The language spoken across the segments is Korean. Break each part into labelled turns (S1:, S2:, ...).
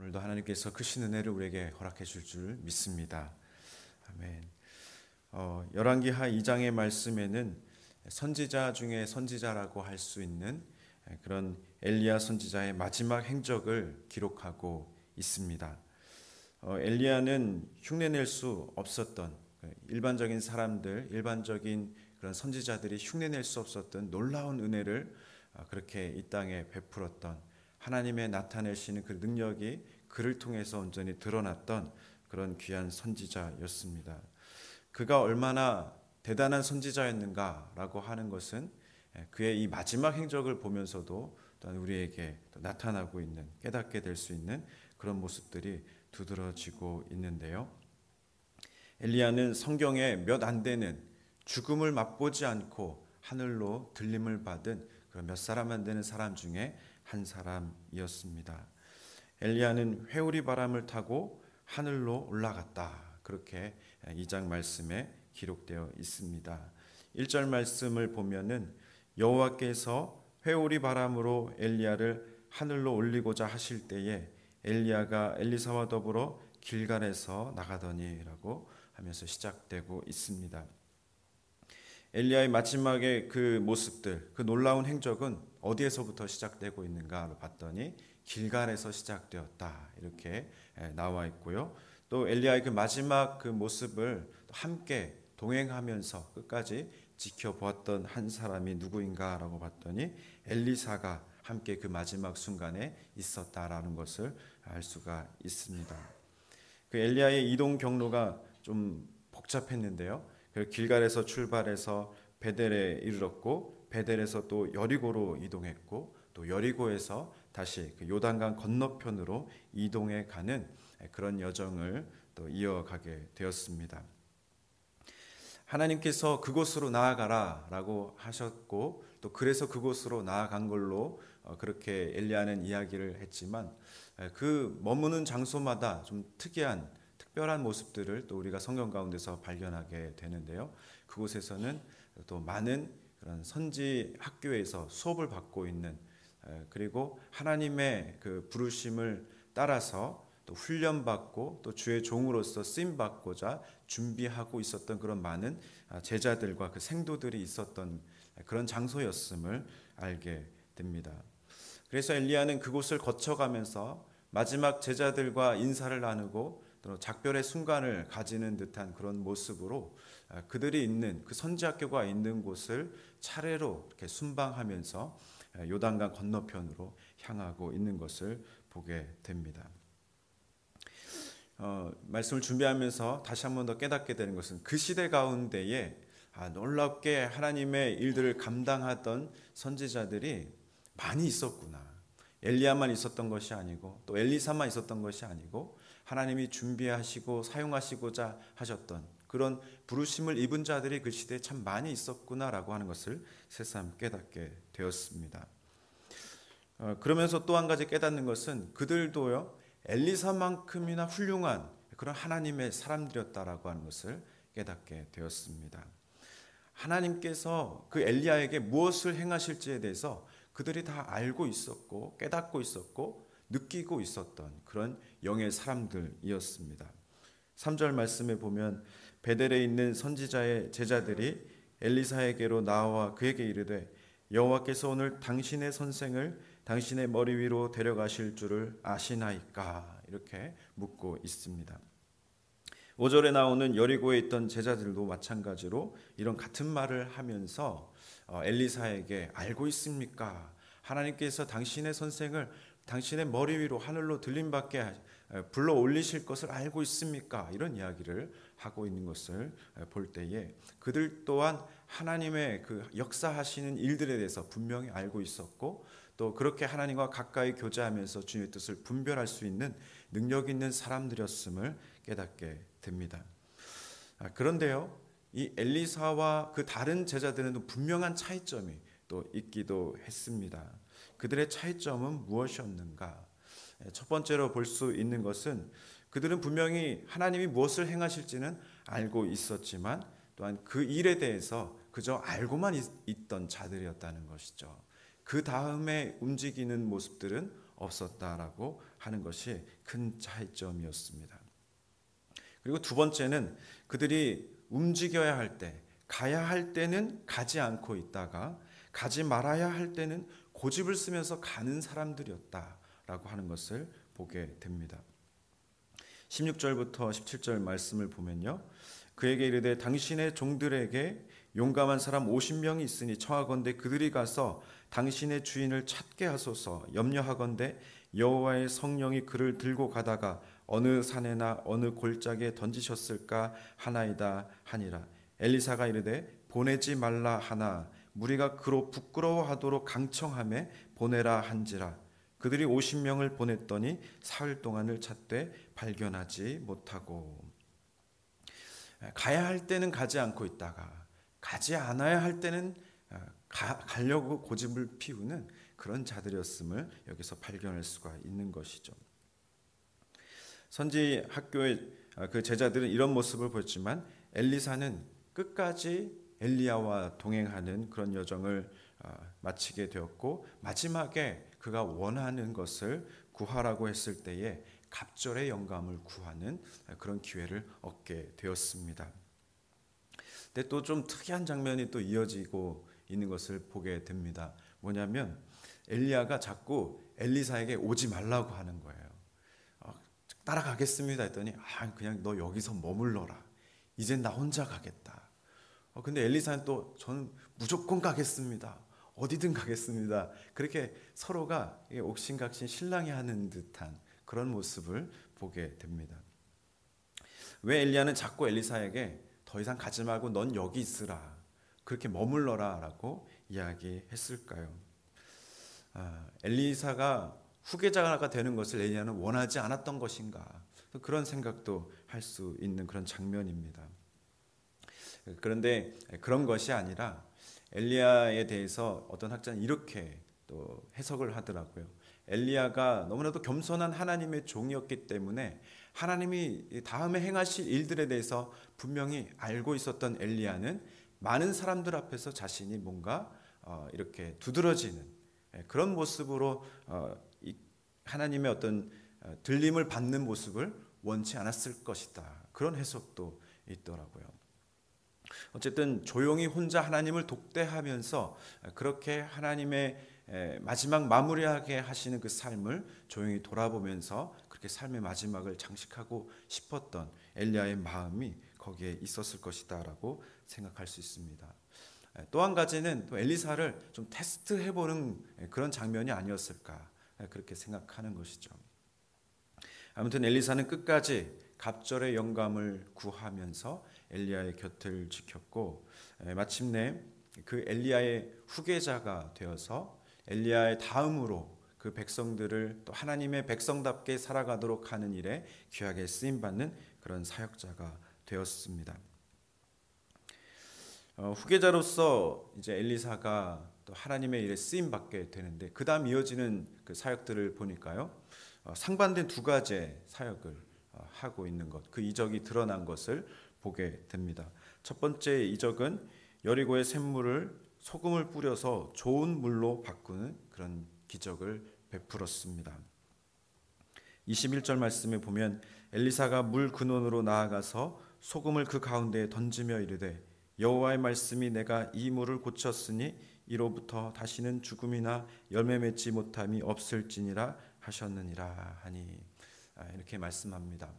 S1: 오늘도 하나님께서 크신 은혜를 우리에게 허락해 줄 줄 믿습니다. 아멘. 열왕기하 2장의 말씀에는 선지자 중에 선지자라고 할 수 있는 그런 엘리야 선지자의 마지막 행적을 기록하고 있습니다. 엘리야는 흉내낼 수 없었던 일반적인 사람들, 일반적인 그런 선지자들이 흉내낼 수 없었던 놀라운 은혜를 그렇게 이 땅에 베풀었던, 하나님의 나타내시는 그 능력이 그를 통해서 온전히 드러났던 그런 귀한 선지자였습니다. 그가 얼마나 대단한 선지자였는가라고 하는 것은 그의 이 마지막 행적을 보면서도 또한 우리에게 나타나고 있는, 깨닫게 될 수 있는 그런 모습들이 두드러지고 있는데요. 엘리야는 성경에 몇 안 되는, 죽음을 맛보지 않고 하늘로 들림을 받은 그런 몇 사람 안 되는 사람 중에 한 사람이었습니다. 엘리야는 회오리 바람을 타고 하늘로 올라갔다, 그렇게 2장 말씀에 기록되어 있습니다. 1절 말씀을 보면은 여호와께서 회오리 바람으로 엘리야를 하늘로 올리고자 하실 때에 엘리야가 엘리사와 더불어 길갈에서 나가더니라고 하면서 시작되고 있습니다. 엘리야의 마지막의 그 모습들, 그 놀라운 행적은 어디에서부터 시작되고 있는가를 봤더니 길갈에서 시작되었다, 이렇게 나와 있고요. 또 엘리야의 그 마지막 그 모습을 함께 동행하면서 끝까지 지켜보았던 한 사람이 누구인가라고 봤더니 엘리사가 함께 그 마지막 순간에 있었다라는 것을 알 수가 있습니다. 그 엘리야의 이동 경로가 좀 복잡했는데요. 길갈에서 출발해서 베델에 이르렀고, 베델에서 또 여리고로 이동했고, 또 여리고에서 다시 그 요단강 건너편으로 이동해 가는 그런 여정을 또 이어가게 되었습니다. 하나님께서 그곳으로 나아가라라고 하셨고, 또 그래서 그곳으로 나아간 걸로 그렇게 엘리야는 이야기를 했지만, 그 머무는 장소마다 좀 특별한 모습들을 또 우리가 성경 가운데서 발견하게 되는데요. 그곳에서는 또 많은 그런 선지 학교에서 수업을 받고 있는, 그리고 하나님의 그 부르심을 따라서 또 훈련받고 또 주의 종으로서 쓰임받고자 준비하고 있었던 그런 많은 제자들과 그 생도들이 있었던 그런 장소였음을 알게 됩니다. 그래서 엘리야는 그곳을 거쳐가면서 마지막 제자들과 인사를 나누고 또 작별의 순간을 가지는 듯한 그런 모습으로 그들이 있는 그 선지학교가 있는 곳을 차례로 이렇게 순방하면서 요단강 건너편으로 향하고 있는 것을 보게 됩니다. 말씀을 준비하면서 다시 한 번 더 깨닫게 되는 것은 그 시대 가운데에 놀랍게 하나님의 일들을 감당하던 선지자들이 많이 있었구나. 엘리야만 있었던 것이 아니고 또 엘리사만 있었던 것이 아니고 하나님이 준비하시고 사용하시고자 하셨던 그런 부르심을 입은 자들이 그 시대에 참 많이 있었구나라고 하는 것을 새삼 깨닫게 되었습니다. 그러면서 또 한 가지 깨닫는 것은 그들도요, 엘리사만큼이나 훌륭한 그런 하나님의 사람들이었다라고 하는 것을 깨닫게 되었습니다. 하나님께서 그 엘리야에게 무엇을 행하실지에 대해서 그들이 다 알고 있었고 깨닫고 있었고 느끼고 있었던 그런 영의 사람들이었습니다. 3절 말씀에 보면 베델에 있는 선지자의 제자들이 엘리사에게로 나와 그에게 이르되 여호와께서 오늘 당신의 선생을 당신의 머리 위로 데려가실 줄을 아시나이까, 이렇게 묻고 있습니다. 5절에 나오는 여리고에 있던 제자들도 마찬가지로 이런 같은 말을 하면서 엘리사에게 알고 있습니까? 하나님께서 당신의 선생을 당신의 머리 위로 하늘로 들림받게 불러 올리실 것을 알고 있습니까? 이런 이야기를 하고 있는 것을 볼 때에 그들 또한 하나님의 그 역사하시는 일들에 대해서 분명히 알고 있었고, 또 그렇게 하나님과 가까이 교제하면서 주님의 뜻을 분별할 수 있는 능력 있는 사람들이었음을 깨닫게 됩니다. 그런데요, 이 엘리사와 그 다른 제자들은 분명한 차이점이 또 있기도 했습니다. 그들의 차이점은 무엇이었는가? 첫 번째로 볼 수 있는 것은 그들은 분명히 하나님이 무엇을 행하실지는 알고 있었지만 또한 그 일에 대해서 그저 알고만 있던 자들이었다는 것이죠. 그 다음에 움직이는 모습들은 없었다라고 하는 것이 큰 차이점이었습니다. 그리고 두 번째는 그들이 움직여야 할 때, 가야 할 때는 가지 않고 있다가 가지 말아야 할 때는 고집을 쓰면서 가는 사람들이었다라고 하는 것을 보게 됩니다. 16절부터 17절 말씀을 보면요. 그에게 이르되 당신의 종들에게 용감한 사람 50명이 있으니 청하건대 그들이 가서 당신의 주인을 찾게 하소서. 염려하건대 여호와의 성령이 그를 들고 가다가 어느 산에나 어느 골짜기에 던지셨을까 하나이다 하니라. 엘리사가 이르되 보내지 말라 하나 무리가 그로 부끄러워하도록 강청하매 보내라 한지라. 그들이 50명을 보냈더니 사흘 동안을 찾되 발견하지 못하고. 가야 할 때는 가지 않고 있다가 가지 않아야 할 때는 가려고 고집을 피우는 그런 자들이었음을 여기서 발견할 수가 있는 것이죠. 선지 학교의 그 제자들은 이런 모습을 보였지만 엘리사는 끝까지 엘리야와 동행하는 그런 여정을 마치게 되었고, 마지막에 그가 원하는 것을 구하라고 했을 때에 갑절의 영감을 구하는 그런 기회를 얻게 되었습니다. 근데 또 좀 특이한 장면이 또 이어지고 있는 것을 보게 됩니다. 뭐냐면 엘리야가 자꾸 엘리사에게 오지 말라고 하는 거예요. 따라가겠습니다 했더니 그냥 너 여기서 머물러라. 이젠 나 혼자 가겠다. 근데 엘리사는 또 저는 무조건 가겠습니다. 어디든 가겠습니다. 그렇게 서로가 옥신각신 신랑이 하는 듯한 그런 모습을 보게 됩니다. 왜 엘리야는 자꾸 엘리사에게 더 이상 가지 말고 넌 여기 있으라, 그렇게 머물러라 라고 이야기했을까요? 엘리사가 후계자가 되는 것을 엘리야는 원하지 않았던 것인가, 그런 생각도 할 수 있는 그런 장면입니다. 그런데 그런 것이 아니라 엘리야에 대해서 어떤 학자는 이렇게 또 해석을 하더라고요. 엘리야가 너무나도 겸손한 하나님의 종이었기 때문에 하나님이 다음에 행하실 일들에 대해서 분명히 알고 있었던 엘리야는 많은 사람들 앞에서 자신이 뭔가 이렇게 두드러지는 그런 모습으로 하나님의 어떤 들림을 받는 모습을 원치 않았을 것이다. 그런 해석도 있더라고요. 어쨌든 조용히 혼자 하나님을 독대하면서 그렇게 하나님의 마지막 마무리하게 하시는 그 삶을 조용히 돌아보면서 그렇게 삶의 마지막을 장식하고 싶었던 엘리야의 마음이 거기에 있었을 것이다라고 생각할 수 있습니다. 또 한 가지는 또 엘리사를 좀 테스트해보는 그런 장면이 아니었을까, 그렇게 생각하는 것이죠. 아무튼 엘리사는 끝까지 갑절의 영감을 구하면서 엘리야의 곁을 지켰고, 마침내 그 엘리야의 후계자가 되어서 엘리야의 다음으로 그 백성들을 또 하나님의 백성답게 살아가도록 하는 일에 귀하게 쓰임받는 그런 사역자가 되었습니다. 후계자로서 이제 엘리사가 또 하나님의 일에 쓰임 받게 되는데, 그 다음 이어지는 그 사역들을 보니까요, 상반된 두 가지의 사역을 하고 있는 것, 그 이적이 드러난 것을 보게 됩니다. 첫 번째 이적은 여리고의 샘물을 소금을 뿌려서 좋은 물로 바꾸는 그런 기적을 베풀었습니다. 21절 말씀에 보면 엘리사가 물 근원으로 나아가서 소금을 그 가운데에 던지며 이르되 여호와의 말씀이 내가 이 물을 고쳤으니 이로부터 다시는 죽음이나 열매 맺지 못함이 없을지니라 하셨느니라 하니, 이렇게 말씀합니다.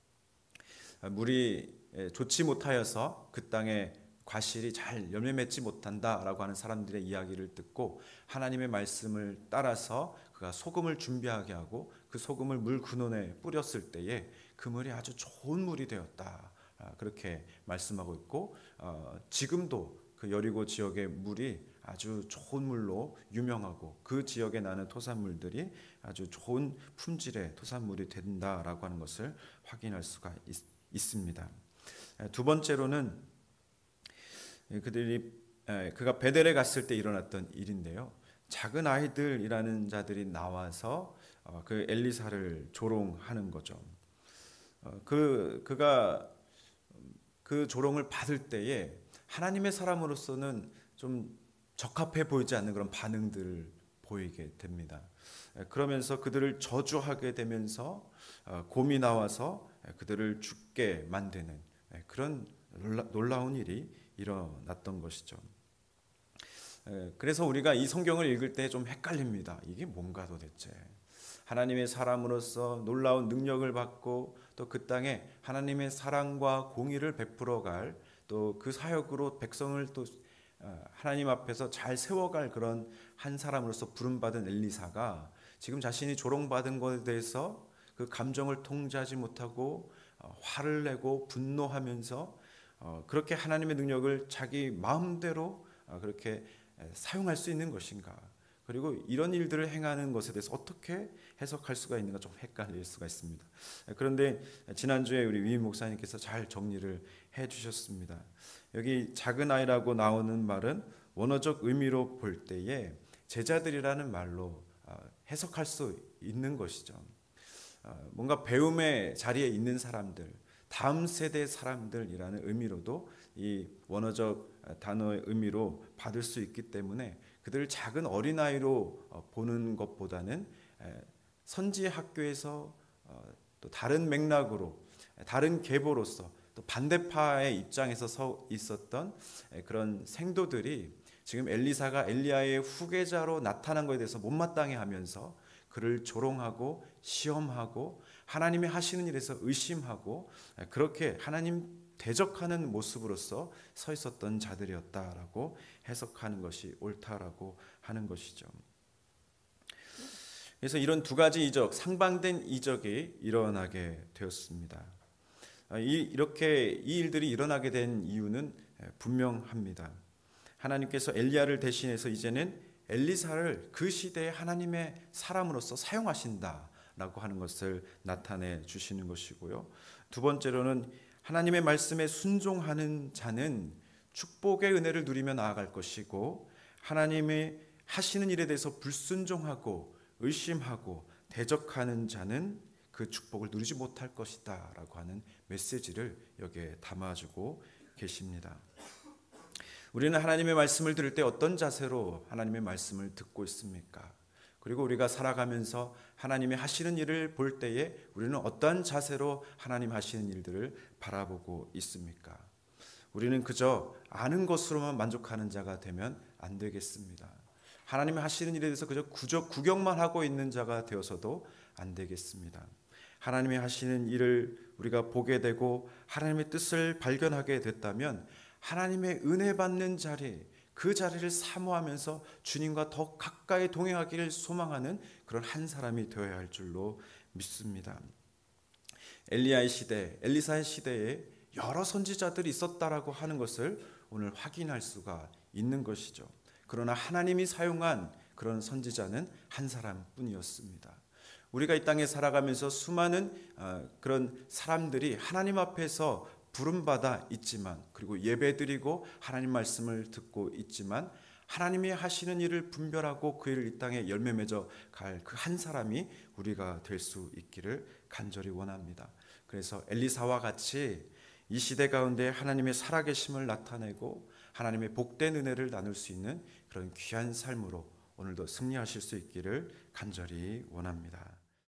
S1: 물이 좋지 못하여서 그 땅에 과실이 잘 열매 맺지 못한다라고 하는 사람들의 이야기를 듣고 하나님의 말씀을 따라서 그가 소금을 준비하게 하고 그 소금을 물 근원에 뿌렸을 때에 그 물이 아주 좋은 물이 되었다, 그렇게 말씀하고 있고, 지금도 그 여리고 지역의 물이 아주 좋은 물로 유명하고 그 지역에 나는 토산물들이 아주 좋은 품질의 토산물이 된다라고 하는 것을 확인할 수가 있습니다. 두 번째로는 그가 베델에 갔을 때 일어났던 일인데요, 작은 아이들이라는 자들이 나와서 그 엘리사를 조롱하는 거죠. 그가 그 조롱을 받을 때에 하나님의 사람으로서는 좀 적합해 보이지 않는 그런 반응들을 보이게 됩니다. 그러면서 그들을 저주하게 되면서 곰이 나와서 그들을 죽게 만드는 그런 놀라운 일이 일어났던 것이죠. 그래서 우리가 이 성경을 읽을 때 좀 헷갈립니다. 이게 뭔가 도대체. 하나님의 사람으로서 놀라운 능력을 받고 또 그 땅에 하나님의 사랑과 공의를 베풀어 갈 또 그 사역으로 백성을 또 하나님 앞에서 잘 세워갈 그런 한 사람으로서 부름받은 엘리사가 지금 자신이 조롱받은 것에 대해서 그 감정을 통제하지 못하고 화를 내고 분노하면서 그렇게 하나님의 능력을 자기 마음대로 그렇게 사용할 수 있는 것인가? 그리고 이런 일들을 행하는 것에 대해서 어떻게 해석할 수가 있는가 좀 헷갈릴 수가 있습니다. 그런데 지난주에 우리 위임 목사님께서 잘 정리를 해주셨습니다. 여기 작은 아이라고 나오는 말은 원어적 의미로 볼 때에 제자들이라는 말로 해석할 수 있는 것이죠. 뭔가 배움의 자리에 있는 사람들, 다음 세대 사람들이라는 의미로도 이 원어적 단어의 의미로 받을 수 있기 때문에 그들을 작은 어린아이로 보는 것보다는 선지 학교에서 또 다른 맥락으로 다른 계보로서 또 반대파의 입장에서 서 있었던 그런 생도들이 지금 엘리사가 엘리야의 후계자로 나타난 것에 대해서 못마땅해 하면서 그를 조롱하고 시험하고 하나님이 하시는 일에서 의심하고 그렇게 하나님 대적하는 모습으로서 서 있었던 자들이었다라고 해석하는 것이 옳다라고 하는 것이죠. 그래서 이런 두 가지 이적, 상반된 이적이 일어나게 되었습니다. 이렇게 이 일들이 일어나게 된 이유는 분명합니다. 하나님께서 엘리야를 대신해서 이제는 엘리사를 그 시대의 하나님의 사람으로서 사용하신다라고 하는 것을 나타내 주시는 것이고요. 두 번째로는 하나님의 말씀에 순종하는 자는 축복의 은혜를 누리며 나아갈 것이고 하나님의 하시는 일에 대해서 불순종하고 의심하고 대적하는 자는 그 축복을 누리지 못할 것이다 라고 하는 메시지를 여기에 담아주고 계십니다. 우리는 하나님의 말씀을 들을 때 어떤 자세로 하나님의 말씀을 듣고 있습니까? 그리고 우리가 살아가면서 하나님이 하시는 일을 볼 때에 우리는 어떠한 자세로 하나님 하시는 일들을 바라보고 있습니까? 우리는 그저 아는 것으로만 만족하는 자가 되면 안 되겠습니다. 하나님이 하시는 일에 대해서 그저 구경만 하고 있는 자가 되어서도 안 되겠습니다. 하나님이 하시는 일을 우리가 보게 되고 하나님의 뜻을 발견하게 됐다면 하나님의 은혜 받는 자리, 그 자리를 사모하면서 주님과 더 가까이 동행하기를 소망하는 그런 한 사람이 되어야 할 줄로 믿습니다. 엘리야의 시대, 엘리사의 시대에 여러 선지자들이 있었다라고 하는 것을 오늘 확인할 수가 있는 것이죠. 그러나 하나님이 사용한 그런 선지자는 한 사람뿐이었습니다. 우리가 이 땅에 살아가면서 수많은 그런 사람들이 하나님 앞에서 부름받아 있지만 그리고 예배드리고 하나님 말씀을 듣고 있지만 하나님이 하시는 일을 분별하고 그 일을 이 땅에 열매 맺어 갈 그 한 사람이 우리가 될 수 있기를 간절히 원합니다. 그래서 엘리사와 같이 이 시대 가운데 하나님의 살아계심을 나타내고 하나님의 복된 은혜를 나눌 수 있는 그런 귀한 삶으로 오늘도 승리하실 수 있기를 간절히 원합니다.